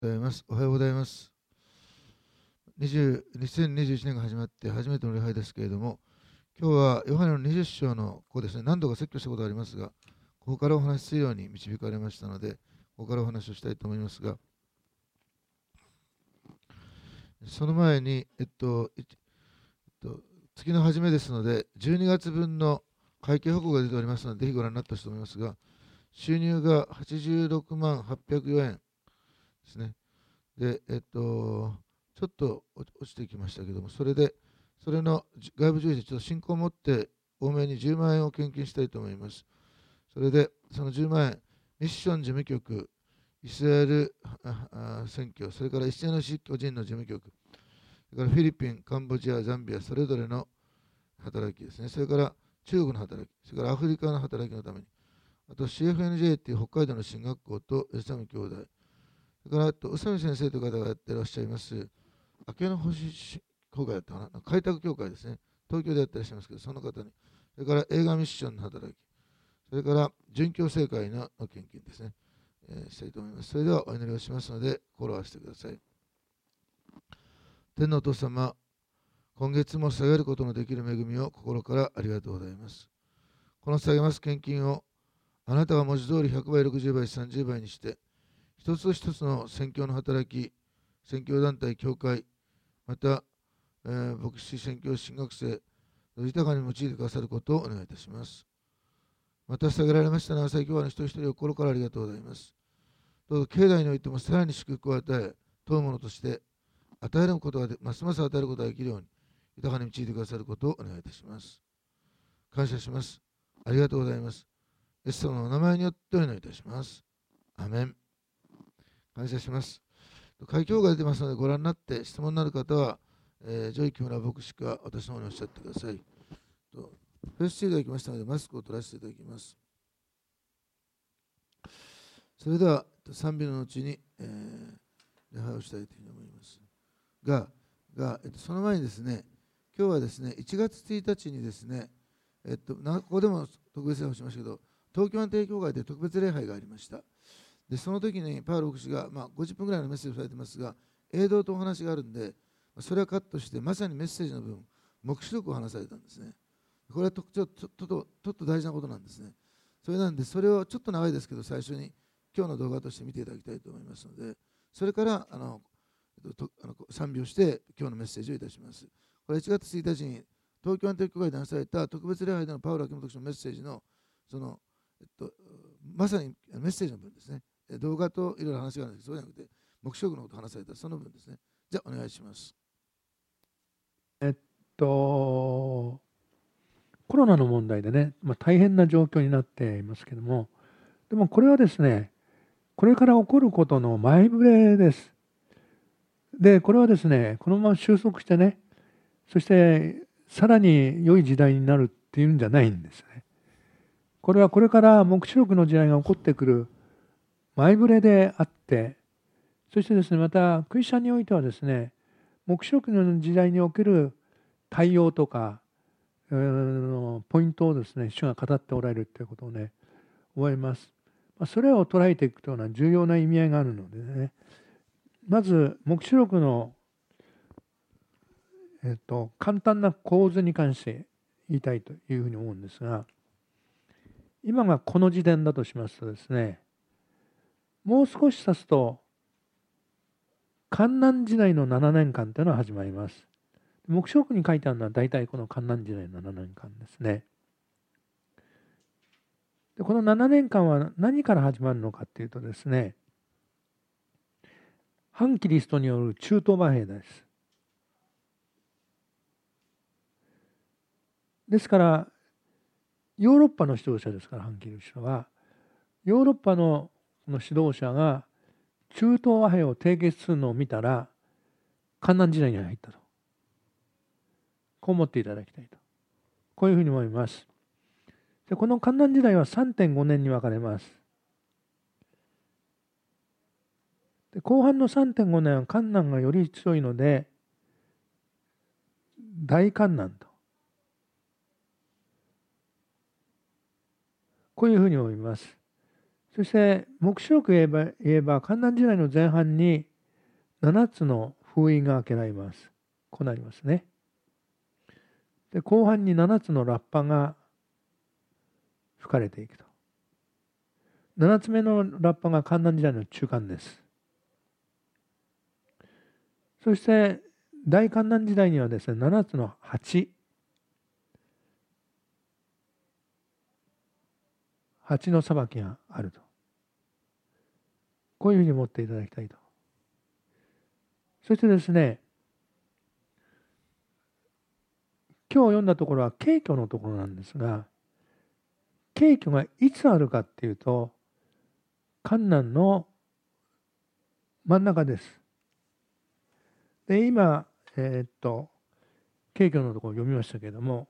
ございます。おはようございます。2021年が始まって初めての礼拝ですけれども、今日はヨハネの20章のここですね、何度か説教したことがありますが、ここからお話しするように導かれましたので、ここからお話をしたいと思いますが、その前に、月の初めですので、12月分の会計報告が出ておりますので、ぜひご覧になった人と思いますが、収入が86万804円ですね。で、ちょっと落ちてきましたけども、それの外部受益、ちょっと信仰を持って多めに10万円を献金したいと思います。それで、その10万円、ミッション事務局、イスラエル選挙、それから一斉の個人の事務局、それからフィリピン、カンボジア、ザンビア、それぞれの働きですね、それから中国の働き、それからアフリカの働きのために、あと CFNJ っていう北海道の進学校とエサム兄弟、それから宇佐美先生という方がやってらっしゃいます、明けの星協会だったかな、開拓協会ですね、東京でやってらっしゃいますけど、その方に、それから映画ミッションの働き、それから準教政会の献金ですね、したいと思います。それではお祈りをしますので、心を合わせてください。天のお父様、今月も下げることのできる恵みを心からありがとうございます。この下げます献金をあなたが文字通り100倍、60倍、30倍にして、一つ一つの宣教の働き、宣教団体、教会、また、牧師、宣教師、進学生、豊かに用いてくださることをお願いいたします。また、下げられました長崎教会の一人一人を心からありがとうございます。どうぞ、境内においてもさらに祝福を与え、問うものとして与えることがますます与えることができるように、豊かに用いてくださることをお願いいたします。感謝します。ありがとうございます。イエス様のお名前によってお祈りいたします。アメン。感謝します。会教が出てますので、ご覧になって質問のある方は、ジョイ木村牧師か私の方におっしゃってください。フェイスシールドが来ましたので、マスクを取らせていただきます。それでは、賛美の後に、礼拝をしたいというふうに思います。その前にですね、今日はですね、1月1日にですね、ここでも特別礼拝をしましたけど、東京安定教会で特別礼拝がありました。でその時にパウロ牧師が、50分ぐらいのメッセージをされてますが、映像とお話があるんで、それはカットして、まさにメッセージの部分、黙示録を話されたんですね。これはちょっと大事なことなんですね。それなんで、それをちょっと長いですけど、最初に今日の動画として見ていただきたいと思いますので、それから賛美をして今日のメッセージをいたします。これ1月1日に東京安定教会で話された特別礼拝でのパウロ秋元牧師のメッセージのまさにメッセージの部分ですね。動画といろいろ話があるんですけど、そうじゃなくて、黙示録のことを話されたその部分ですね。じゃあ、お願いします。 コロナの問題でね、大変な状況になっていますけども、でもこれはですね、これから起こることの前触れです。で、これはですね、このまま収束してね、そしてさらに良い時代になるっていうんじゃないんですね。これはこれから黙示録の時代が起こってくる前触れであって、そしてですね、またクリスチャンにおいてはですね、黙示録の時代における対応とか、ポイントをですね、主が語っておられるということをね、思います。それを捉えていくというのは重要な意味合いがあるのでね、まず黙示録の、簡単な構図に関して言いたいというふうに思うんですが、今がこの時点だとしますとですね、もう少し経つと患難時代の7年間というのが始まります。黙示録に書いてあるのは大体この患難時代の7年間ですね。でこの7年間は何から始まるのかというとですね、反キリストによる中東和平です。ですからヨーロッパの指導者ですから、反キリストはヨーロッパのこの指導者が中東和平を締結するのを見たら患難時代に入ったと、こう思っていただきたいと、こういうふうに思います。でこの患難時代は 3.5 年に分かれます。で後半の 3.5 年は患難がより強いので大患難と、こういうふうに思います。そして黙示録言えば患難時代の前半に 7つの封印が開けられます。こうなりますね。で、後半に7つのラッパが吹かれていくと。7つ目のラッパが観覧時代の中間です。そして大観覧時代にはですね、7つの8の裁きがあると。こういうふうに持っていただきたいと。そしてですね、今日読んだところは景挙のところなんですが、景挙がいつあるかっていうと、観覧の真ん中です。で、今、景挙のところを読みましたけれども、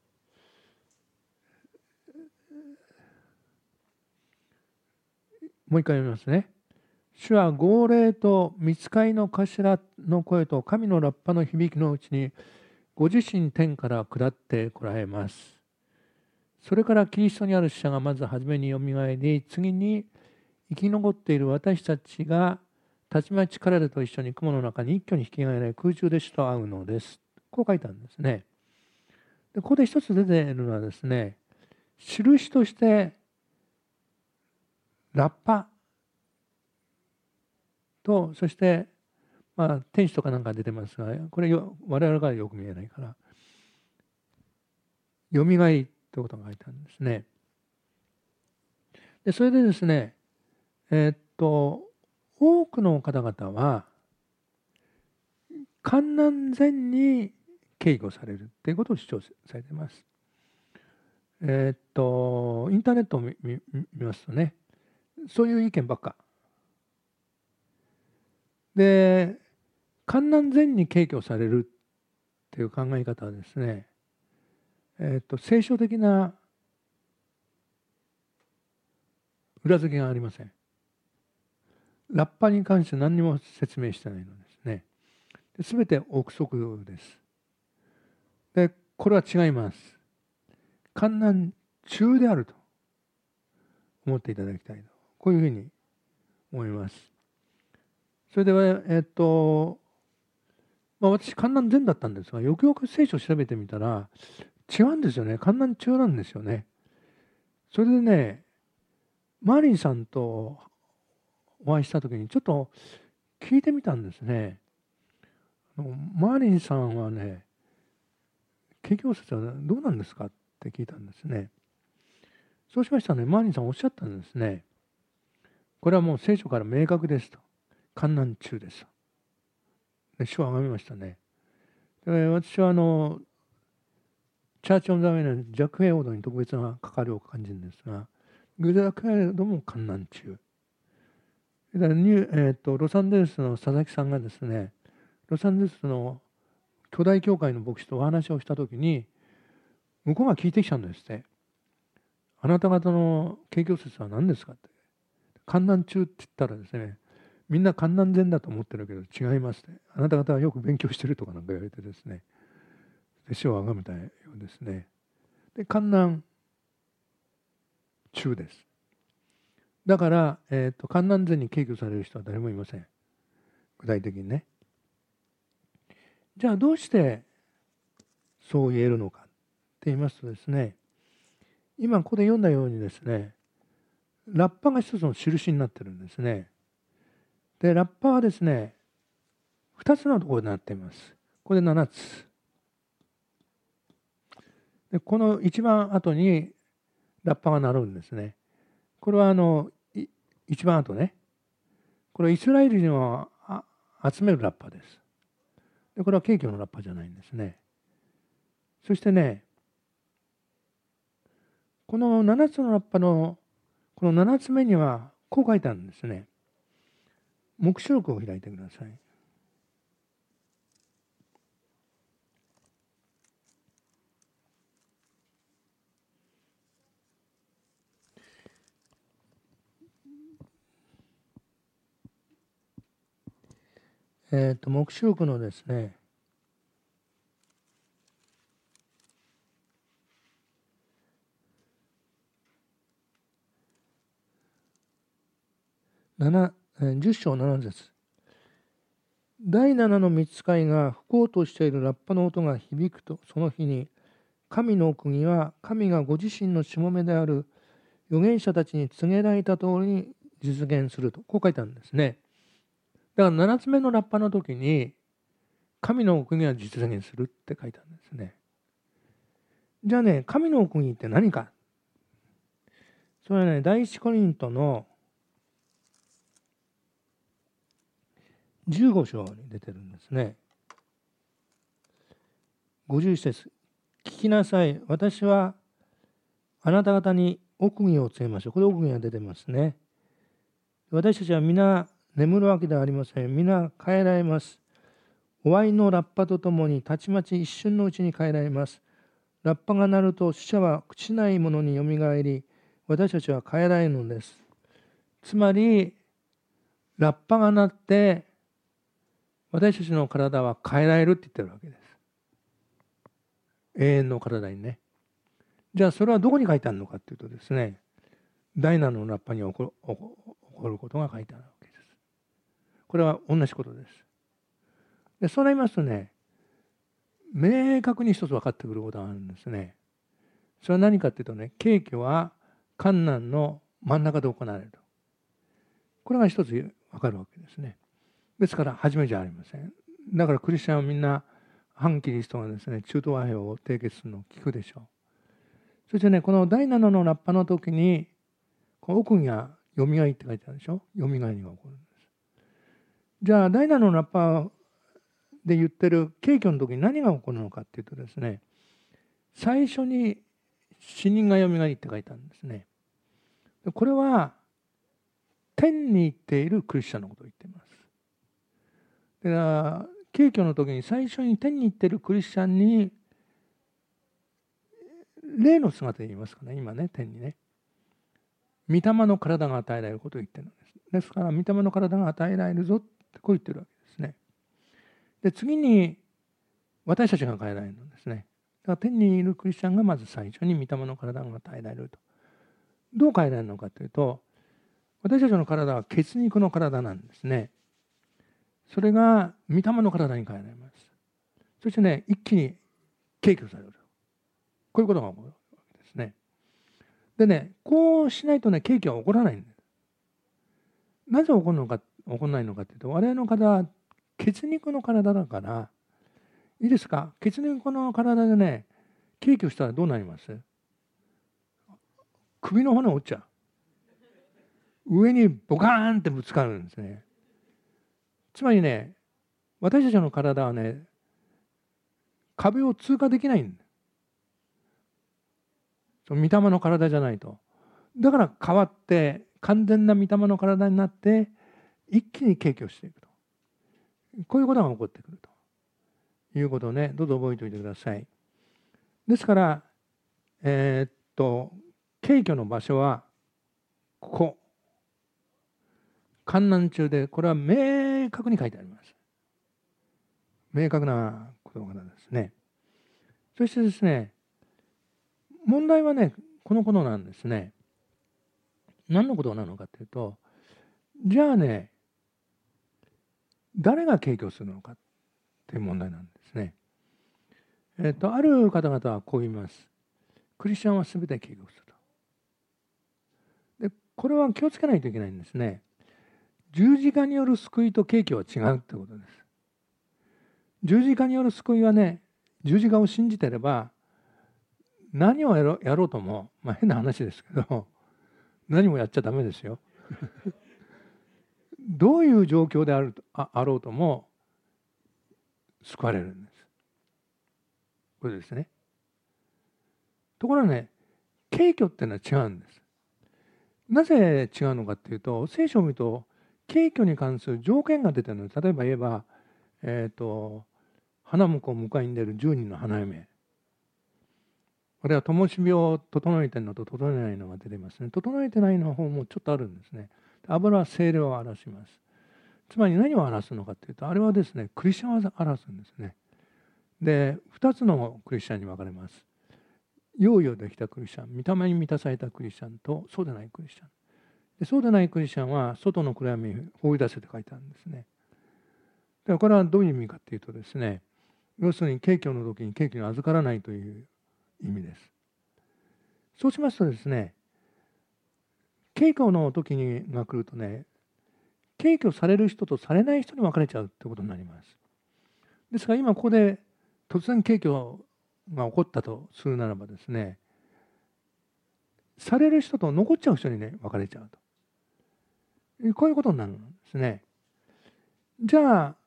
もう一回読みますね。主は号令と御使いの頭の声と神のラッパの響きのうちに、ご自身天から下ってこられます。それからキリストにある死者がまず初めによみがえり、次に生き残っている私たちがたちまち彼らと一緒に雲の中に一挙に引き上げられ空中で主と会うのです。こう書いたんですね。で、ここで一つ出ているのはですね、印としてラッパと、そして天使とかなんか出てますが、これ我々からよく見えないから、よみがえりということが書いてあるんですね。で、それでですね、多くの方々は観覧前に警護されるということを主張されています。インターネットを見ますとね、そういう意見ばっか。で、観覧前に警護されるっていう考え方はですね、聖書的な裏付けがありません。ラッパに関して何にも説明してないのですね。すべて憶測です。で、これは違います。観覧中であると思っていただきたいと。こういうふうに思います。それでは、私、観覧前だったんですが、よくよく聖書を調べてみたら、違うんですよね。観覧中なんですよね。それでね、マーリンさんとお会いしたときに、ちょっと聞いてみたんですね。マーリンさんはね、景況説はどうなんですかって聞いたんですね。そうしましたらね、マーリンさんおっしゃったんですね。これはもう聖書から明確ですと。観覧中ですと。で、主をあがみましたね。で、私はチャーチ・オン・ザ・ウェイのジャック・ヘイオードに特別な関わりを感じるんですが、グジャック・ヘイオードも観覧中。だからロサンゼルスの佐々木さんがですね、ロサンゼルスの巨大教会の牧師とお話をしたときに、向こうが聞いてきたんですって。あなた方の景況説は何ですかって。観覧中って言ったらですね、みんな観覧前だと思ってるけど違いますね。あなた方はよく勉強してるとかなんか言われてですね、主をあがめたようですね。で、観覧中です。だから、観覧前に敬挙される人は誰もいません。具体的にね。じゃあどうしてそう言えるのかって言いますとですね、今ここで読んだようにですね、ラッパが一つの印になってるんですね。で、ラッパはですね、2つのところになっています。これで7つ。で、この一番後にラッパが鳴るんですね。これは一番後ね。これはイスラエル人を集めるラッパです。で、これは景挙のラッパじゃないんですね。そしてね、この7つのラッパのこの7つ目にはこう書いてあるんですね。黙示録を開いてください。黙示録のですね、10章7節。 第七の御使いが吹こうとしているラッパの音が響くと、その日に神の国は神がご自身のしもべである預言者たちに告げられた通りに実現すると、こう書いてあるんですね。だから7つ目のラッパの時に神の国は実現するって書いてあるんですね。じゃあね、神の国って何か。それはね、第一コリントの15章に出てるんですね。51節。聞きなさい。私はあなた方に奥義を告げましょう。これ奥義が出てますね。私たちは皆眠るわけではありません。皆帰られます。終わりのラッパとともにたちまち一瞬のうちに帰られます。ラッパが鳴ると死者は朽ちないものによみがえり、私たちは帰られるのです。つまり、ラッパが鳴って、私たちの体は変えられるって言ってるわけです。永遠の体にね。じゃあそれはどこに書いてあるのかっていうとですね、第7のラッパに起こることが書いてあるわけです。これは同じことです。でそうなりますとね、明確に一つ分かってくることがあるんですね。それは何かっていうとね、景挙は観難の真ん中で行われると。これが一つ分かるわけですね。ですから初めじゃありません。だからクリスチャンはみんな反キリストがですね、中東和平を締結するのを聞くでしょう。そしてね、この第7のラッパの時に、この奥義がよみがえって書いてあるでしょ。よみがえりが起こるんです。じゃあ第7のラッパで言ってる景挙の時に何が起こるのかっていうとですね、最初に死人がよみがえりって書いてあるんですね。これは天に行っているクリスチャンのことを言っています。だから景挙の時に最初に天に行っているクリスチャンに霊の姿で言いますかね、今ね、天にね。御霊の体が与えられることを言ってるんです。ですから、御霊の体が与えられるぞってこう言ってるわけですね。で、次に私たちが変えられるんですね。だから天にいるクリスチャンがまず最初に御霊の体が与えられると。どう変えられるのかというと、私たちの体は血肉の体なんですね。それが御霊の体に変えられます。そしてね、一気に軽挙される。こういうことが起こるわけですね。でね、こうしないとね、軽挙は起こらないんです。なぜ起こるのか、起こらないのかというと、我々の体は血肉の体だから、いいですか、血肉の体でね、軽挙したらどうなります？首の骨を折っちゃう。上にボカーンってぶつかるんですね。つまりね、私たちの体はね、壁を通過できないんだ。その御霊の体じゃないと。だから変わって完全な御霊の体になって一気に軽挙していくと。こういうことが起こってくるということをね、どうぞ覚えておいてください。ですから、軽挙の場所はここ。観難中で、これは明確に書いてあります。明確なことからですね。そしてですね、問題はね、このことなんですね。何のことなのかというと、じゃあね、誰が軽挙するのかという問題なんですね。ある方々はこう言います。クリスチャンは全て軽挙すると。で、これは気をつけないといけないんですね。十字架による救いと軽挙は違うということです。十字架による救いはね、十字架を信じてれば、何をやろうとも、変な話ですけど、何もやっちゃダメですよ。どういう状況であろうとも救われるんです。これですね。ところがね、軽挙っていうのは違うんです。なぜ違うのかっていうと、聖書を見ると軽挙に関する条件が出てるのです。例えば言えば、花婿を迎えに出る10人の花嫁。これは灯火を整えてるのと整えないのが出てますね。整えてないの方もちょっとあるんですね。油は聖霊を表します。つまり何を表すのかというと、あれはですね、クリスチャンを表すんですね。で、2つのクリスチャンに分かれます。用意をできたクリスチャン、御霊に満たされたクリスチャンと、そうでないクリスチャン。でそうでないクリスチャンは、外の暗闇に放り出せと書いてあるんですね。 でこれはどういう意味かっていうとですね、要するに景況の時に景況に預からないという意味です。そうしますとですね、景況の時が来るとね、景況される人とされない人に分かれちゃうってことになります。ですから今ここで突然景況が起こったとするならばですね、される人と残っちゃう人にね、分かれちゃうと。こういうことになるんですね。じゃあ、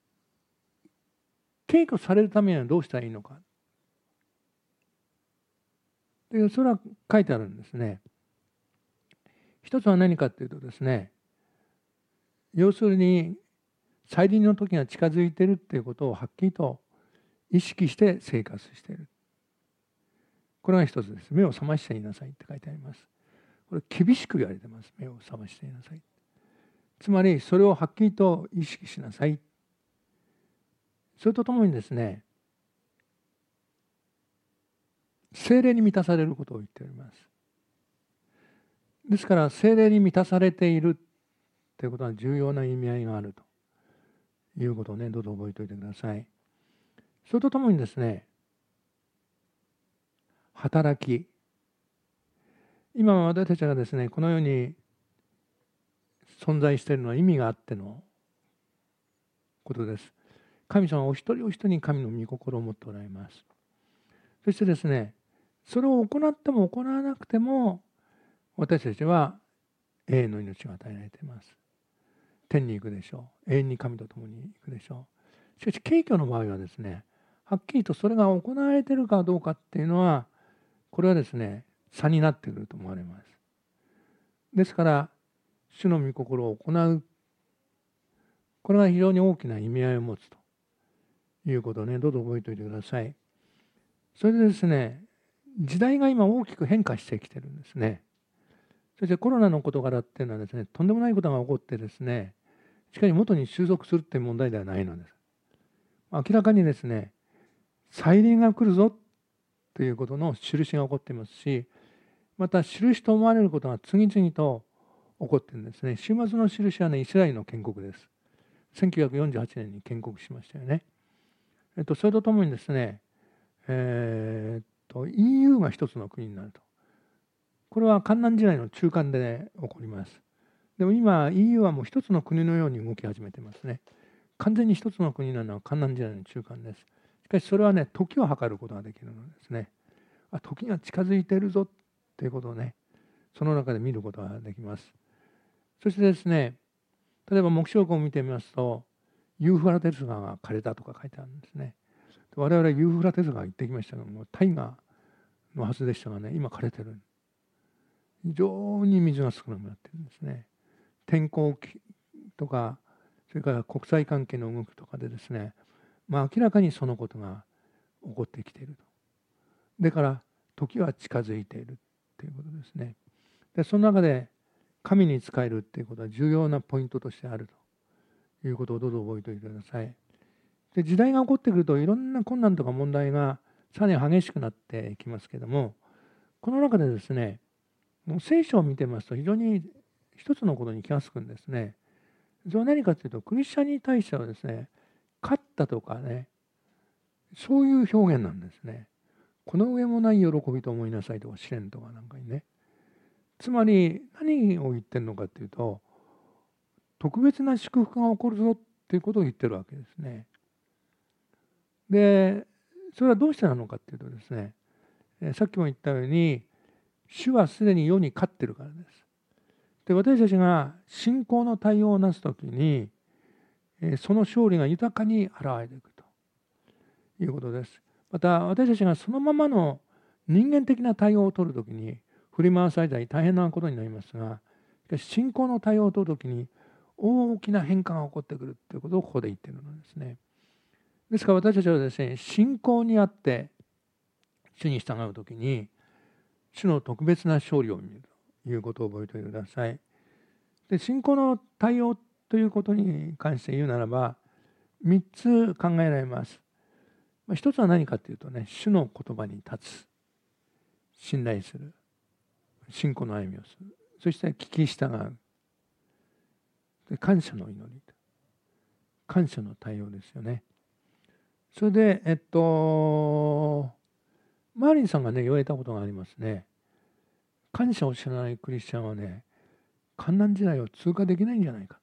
景況されるためにはどうしたらいいのか。でそれは書いてあるんですね。一つは何かっていうとですね、要するに再臨の時が近づいているっていうことをはっきりと意識して生活している。これが一つです。目を覚ましていなさいって書いてあります。これ厳しく言われてます。目を覚ましていなさい。つまりそれをはっきりと意識しなさい。それとともにですね、聖霊に満たされることを言っております。ですから聖霊に満たされているということは重要な意味合いがあるということをね、どうぞ覚えておいてください。それとともにですね、働き。今私たちがですね、この世に存在しているのは意味があってのことです。神様はお一人お一人に神の御心を持っておられます。そしてですね、それを行っても行わなくても私たちは永遠の命が与えられています。天に行くでしょう。永遠に神と共に行くでしょう。しかし景況の場合はですね、はっきりとそれが行われているかどうかっていうのは、これはですね、差になってくると思われます。ですから主の御心を行う、これが非常に大きな意味合いを持つということをね、どうぞ覚えておいてください。それでですね、時代が今大きく変化してきてるんですね。そしてコロナの事柄っていうのはですね、とんでもないことが起こってですね、しかし元に収束するっていう問題ではないのです。明らかにですね、再臨が来るぞということの印が起こっていますし、また印と思われることが次々と起こっているんですね。終末の印はね、イスラエルの建国です。1948年に建国しましたよね。それとともにですね、EU が一つの国になると。これは艱難時代の中間で起こります。でも今 EU はもう一つの国のように動き始めてますね。完全に一つの国なのは艱難時代の中間です。しかしそれはね、時を計ることができるのですね。時が近づいているぞということをね、その中で見ることができます。そしてですね、例えば黙示録を見てみますと、ユーフラテス川が枯れたとか書いてあるんですね。我々はユーフラテス川行ってきましたけども、大河のはずでしたがね、今枯れてる。非常に水が少なくなってるんですね。天候とか、それから国際関係の動きとかでですね、明らかにそのことが起こってきていると。だから時は近づいているということですね。でその中で神に仕えるということは重要なポイントとしてあるということをどうぞ覚えておいてください。で時代が起こってくるといろんな困難とか問題がさらに激しくなっていきますけども、この中でですね、聖書を見てますと非常に一つのことに気がつくんですね。それは何かというと、クリスチャンに対してはですね、勝ったとかね、そういう表現なんですね。この上もない喜びと思いなさいとか、試練とかなんかにね。つまり何を言ってるのかというと、特別な祝福が起こるぞっていうことを言ってるわけですね。で、それはどうしてなのかっていうとですね、さっきも言ったように、主はすでに世に勝ってるからです。で、私たちが信仰の対応をなすときに、その勝利が豊かに現れていくということです。また私たちがそのままの人間的な対応を取るときに振り回されたり大変なことになりますが、しかし信仰の対応を取るときに大きな変化が起こってくるということをここで言っているのですね。ですから私たちはですね、信仰にあって主に従うときに主の特別な勝利を見るということを覚えておいてください。で、信仰の対応ということに関して言うならば3つ考えられます。一つは何かというとね、主の言葉に立つ、信頼する、信仰の歩みをする、そして聞き従う、感謝の祈り。 感謝の対応ですよね。それでマーリンさんがね言われたことがありますね。感謝を知らないクリスチャンはね、患難時代を通過できないんじゃないかと、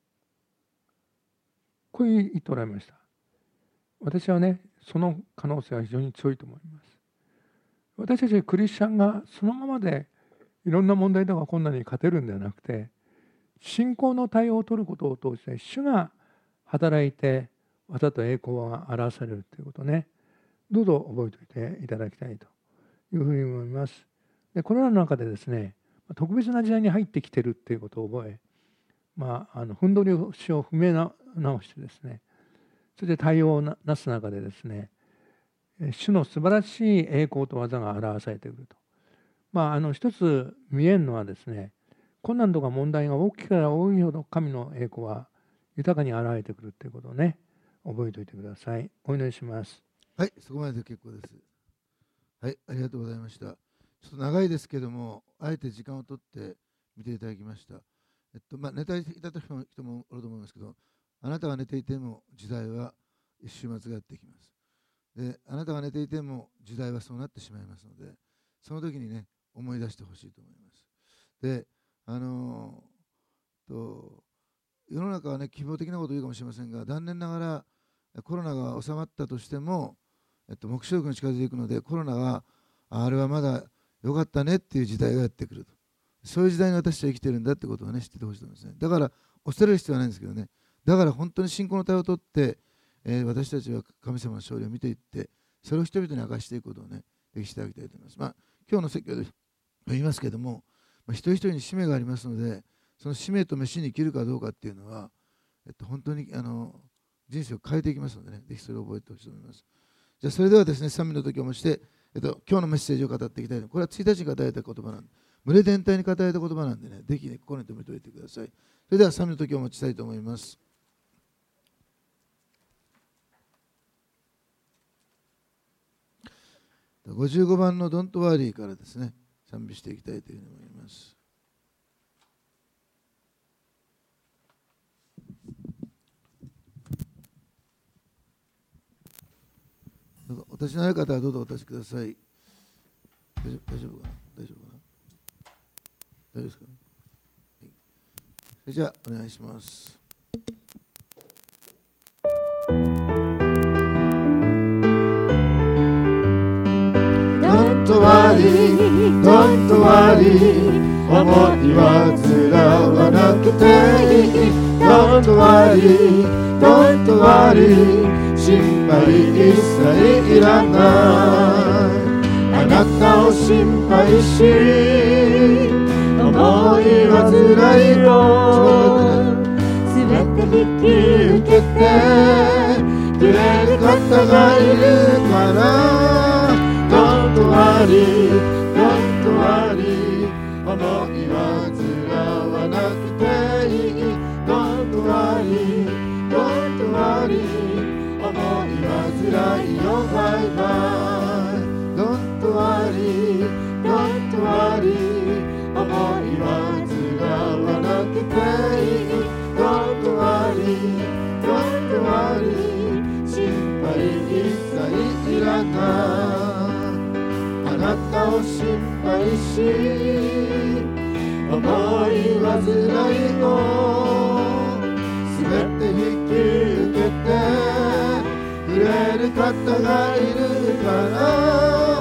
こう言っておられました。私はね、その可能性は非常に強いと思います。私たちクリスチャンがそのままでいろんな問題とか困難に勝てるんではなくて、信仰の対応を取ることを通して主が働いて技と栄光が表されるということをね、どうぞ覚えておいていただきたいというふうに思います。でこれらの中でですね、特別な時代に入ってきているということを覚え、ふんどりを踏め直してですね、それで対応をなす中でですね、主の素晴らしい栄光と技が表されてくると。一つ見えるのはですね、困難とか問題が大きければ多いほど神の栄光は豊かに現れてくるということをね、覚えておいてください。お祈りします。 はい、そこまでで結構です。はい、ありがとうございました。ちょっと長いですけども、あえて時間を取って見ていただきました。寝ていた人もおると思いますけど、あなたが寝ていても時代は一週末がやってきます。で、あなたが寝ていても時代はそうなってしまいますので、その時にね、思い出してほしいと思います。で、世の中はね、希望的なことを言うかもしれませんが、残念ながらコロナが収まったとしても、目標に近づいていくので、コロナはあれはまだ良かったねっていう時代がやってくると。そういう時代に私たちは生きてるんだってことをね、知っててほしいと思いますね。だから、恐れる必要はないんですけどね。だから本当に信仰の対応をとって、私たちは神様の勝利を見ていって、それを人々に明かしていくことをね、できていただきたいと思います。今日の説教で言いますけども、一人一人に使命がありますので、その使命と飯に生きるかどうかっていうのは、本当に人生を変えていきますのでね、ぜひそれを覚えてほしいと思います。じゃあそれではですね、賛美の時をもして、今日のメッセージを語っていきたいと。これは1日に語られた言葉なんで、群れ全体に語られた言葉なんでね、ぜひね、心に留めておいてください。それでは賛美の時をお持ちしたいと思います。55番の Don't Worry からですね、賛美していきたいというふうに思います。お立ちになる方はどうぞお立ちください。大丈夫かな、大丈夫かな、大丈夫ですかね。はい、じゃあお願いします。Don't worry, don't worry、 思い煩わなくていい。 Don't worry, don't worry、 心配一切いらない。あなたを心配し、思い煩いをすべて引き受けてくれる方がいるから。 Don't worry, don't worry、 思い煩わなくていい。 Don't worry, don't worry、 思い煩いをバイバイ。 Don't worry, don't worry、 思い煩わなくていい。 Don't worry, don't worry、 心配一切いらない。あなたを心配し、思い煩いをすべて引き受けてくれる方がいるから。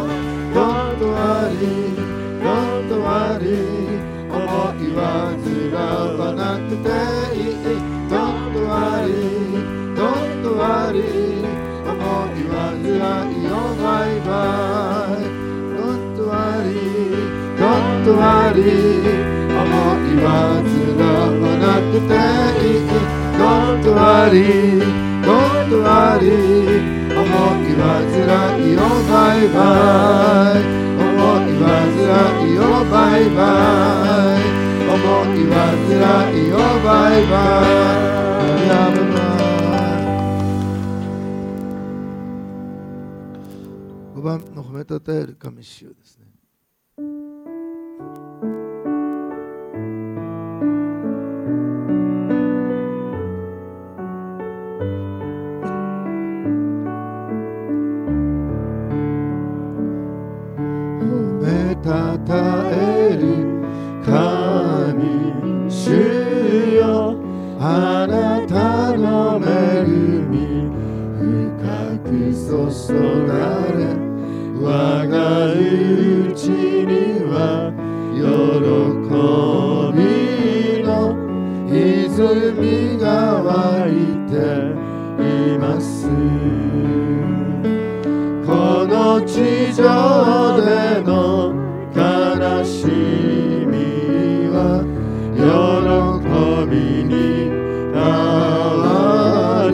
Don't worry, don't worry、 思い煩わなくていい。 Don't worry, don't worry、 思い煩いをバイバイ。 Don't worry, don't worry、 思い煩わなくていい。 Don't worry, don't worry、 思い煩いをバイバイ。思い煩いをバイバイ。思い煩いをバイバイ。5番の褒めたたえる神主よですね。 たえる神主よ、あなたの恵み深く注がれ、我がうちには喜びの泉が湧いています。この地上での悲しみは喜びに変わる。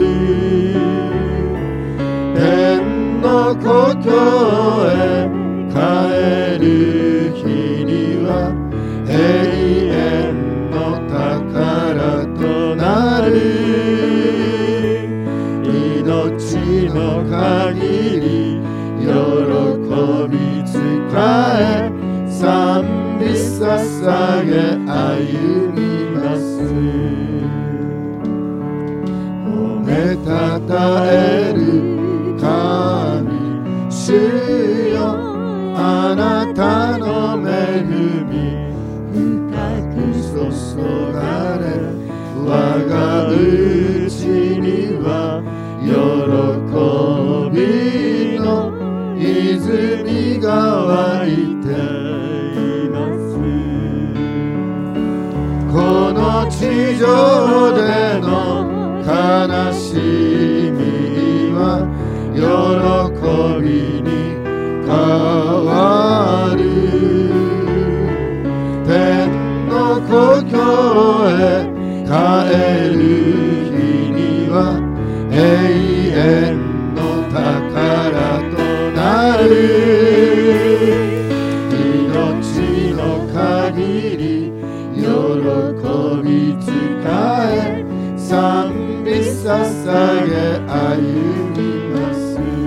天の故郷へ帰る日には永遠の宝となる。命の限り喜び使え、賛美捧げ歩みます。褒めたたえる神主よ、あなたの恵み深く注がれ、我がうちには喜びの泉が湧いています。この地上での悲しみは喜びに変わる。天の故郷へ帰る日には永遠の宝となる。命の限り喜び使え、賛美捧げ歩みます。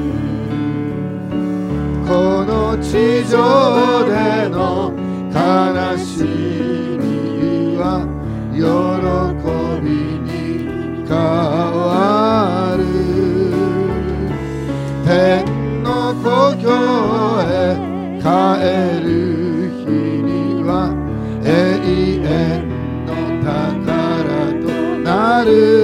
この地上での悲しみは喜びに変わる。天の故郷へ帰る日には永遠の宝となる。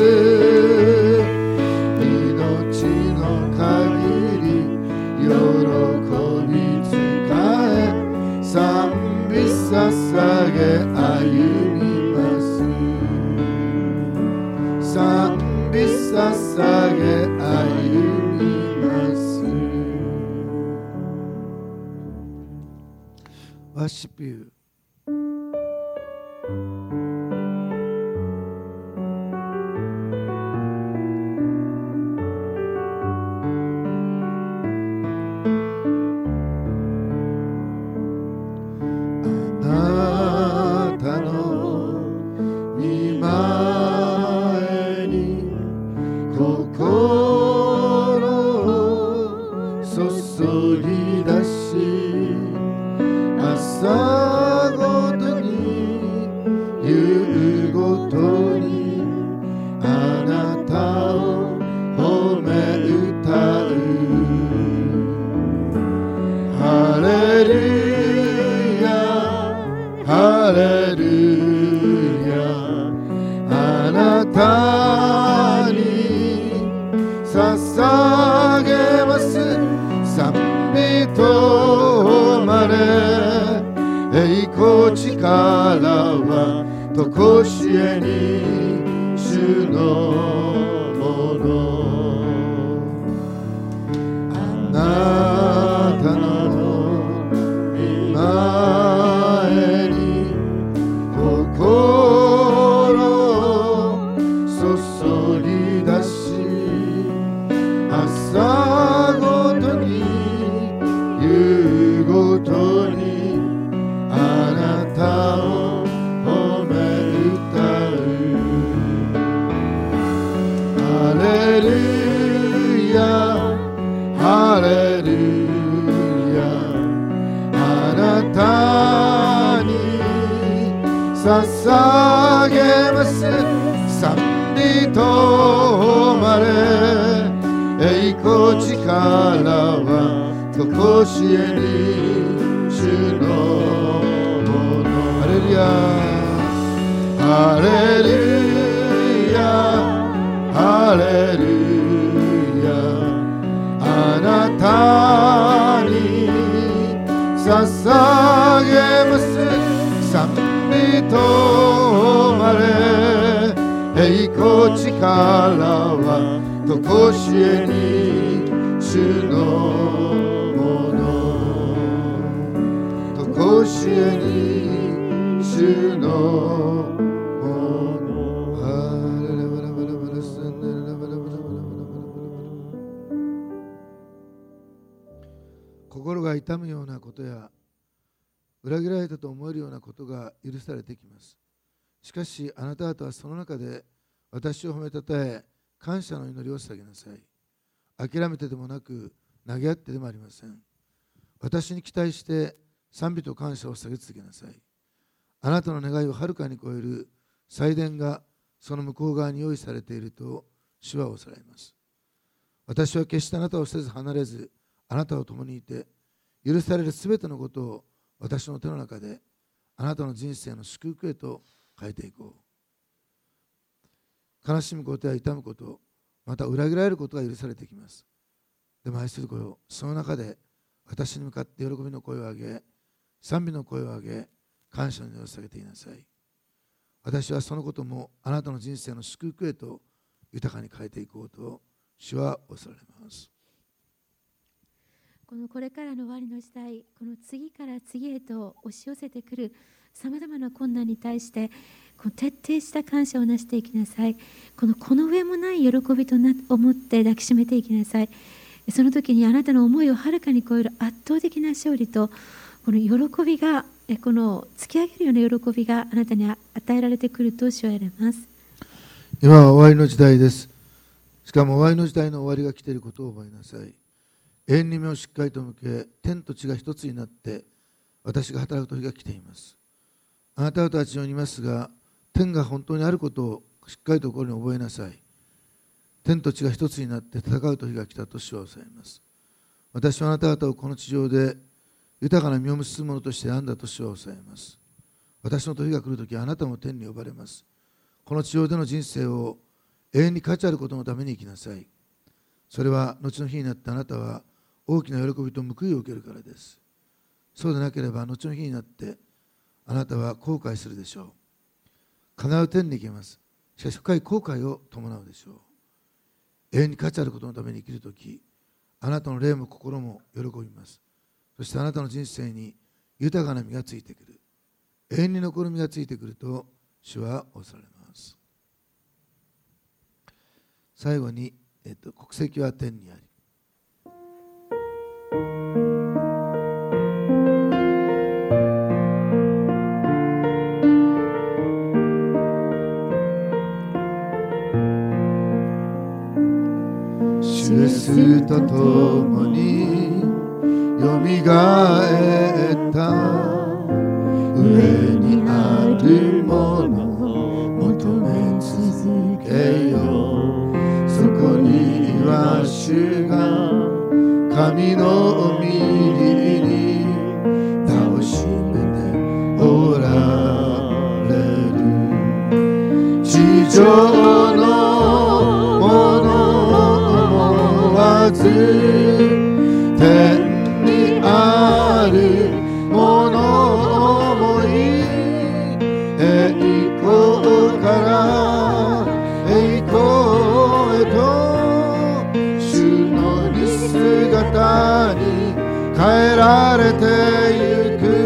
命の限り喜び使え、賛美捧げ歩みます。賛美捧げ歩みます。 Worship you. あなたの御前に心を注ぎ出し、朝ごとに夕ごとにあなたを褒め歌う。ハレルヤハレルヤ、あなたに捧げます。賛美と誉れ、栄光力はとこしえに主のもの。あなたの御前に心を注ぎ出し、朝ごとに夕ごとにあなたを褒め歌う。ハレルヤハレルヤ、あなたに捧げます。賛美と誉れ、栄光力はとこしえに主主のもの。ハレルヤハレルヤハレルヤ、あなたに捧げます。賛美と誉れ栄光力はとこしえに主のもの。とこしえに主のもの。心が痛むようなことや裏切られたと思えるようなことが許されてきます。しかしあなた方はその中で私を褒めたたえ感謝の祈りを捧げなさい。諦めてでもなく投げ合ってでもありません。私に期待して賛美と感謝を捧げ続けなさい。あなたの願いをはるかに超える祭殿がその向こう側に用意されていると主はおさらいます。私は決してあなたをせず離れず、あなたと共にいて、許されるすべてのことを私の手の中であなたの人生の祝福へと変えていこう。悲しむことや痛むこと、また裏切られることが許されてきます。でも愛する子よ、その中で私に向かって喜びの声を上げ、賛美の声を上げ、感謝の祈りを捧げていなさい。私はそのこともあなたの人生の祝福へと豊かに変えていこうと主はおっしゃられます。 これからの終わりの時代、この次から次へと押し寄せてくるさまざまな困難に対して徹底した感謝をなしていきなさい。この上もない喜びと思って抱きしめていきなさい。その時にあなたの思いをはるかに超える圧倒的な勝利とこの喜びが、この突き上げるような喜びがあなたに与えられてくると主は言われます。 今は終わりの時代です。しかも終わりの時代の終わりが来ていることを覚えなさい。永遠に目をしっかりと向け、天と地が一つになって私が働く時が来ています。あなた方は地上にいますが、天が本当にあることをしっかりと心に覚えなさい。天と地が一つになって戦う時が来たと主はおっしゃいます。私はあなた方をこの地上で豊かな実を結ぶものとして選んだと主はおっしゃいます。私の時が来るとき、あなたも天に呼ばれます。この地上での人生を永遠に価値あることのために生きなさい。それは後の日になってあなたは大きな喜びと報いを受けるからです。そうでなければ後の日になってあなたは後悔するでしょう。必ず天に行けます。しかし深い後悔を伴うでしょう。永遠に価値あることのために生きるとき、あなたの霊も心も喜びます。そしてあなたの人生に豊かな実がついてくる。永遠に残る実がついてくると主はおっしゃられます。最後に、国籍は天にあり。 主イエスと共によみがえった上にあるものを求め続けよう。そこには主が神の御利に楽しめておられる。地上のものを思わず天にあるもの思い、栄光から栄光へと主の似姿に変えられてゆく。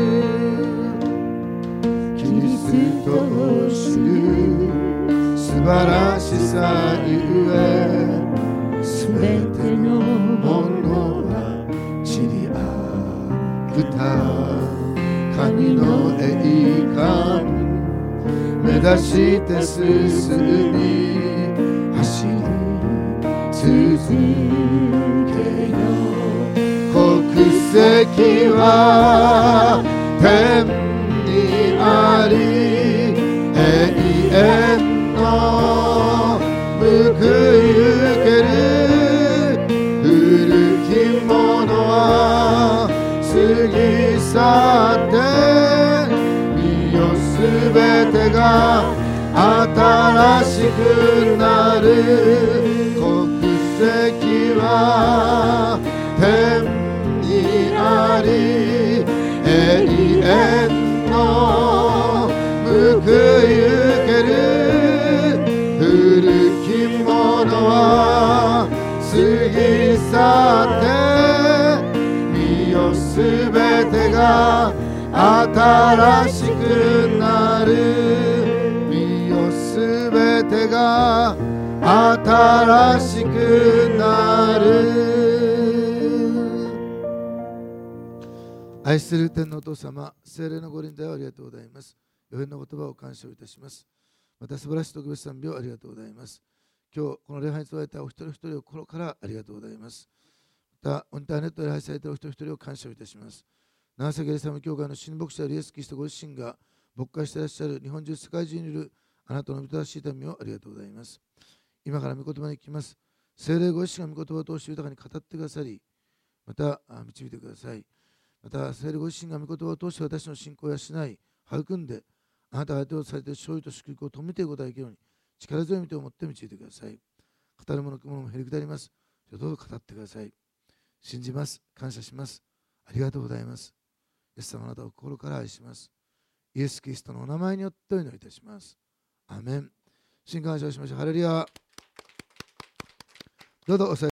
キリストを知る素晴らしさゆえ、すべてのものは散りあくた神の栄冠目指して進み走り続けよう。国籍は天にあり、永遠の報い受ける。古きものは過ぎしくなる。国籍は天にあり、永遠の報い受ける。古きものは過ぎ去って、見よすべてが新しくなる。見よすべてが新しくなる。愛する天のお父様、聖霊のご臨在をありがとうございます。予言の言葉を感謝いたします。また素晴らしい特別賛美をありがとうございます。今日この礼拝に伝えたお一人一人を心からありがとうございます。またインターネットで礼拝されているお一人一人を感謝いたします。長崎エリサム教会の新牧者イエス・キリストご自身が牧会していらっしゃる日本中世界中にいるあなたの御正しい民をありがとうございます。今から御言葉に聞きます。聖霊ご自身が御言葉を通して豊かに語ってくださり、また導いてください。また聖霊ご自身が御言葉を通して私の信仰を養い、育んで、あなたが相手をされている勝利と祝福を止めていくことができるように、力強い御手を持って導いてください。語る者、聞く者もへりくだります。どうぞ語ってください。信じます。感謝します。ありがとうございます。イエス様、あなたを心から愛します。イエス・キリストのお名前によってお祈りいたします。アーメン。真感謝をしましょう。ハレルヤ。どうぞお座り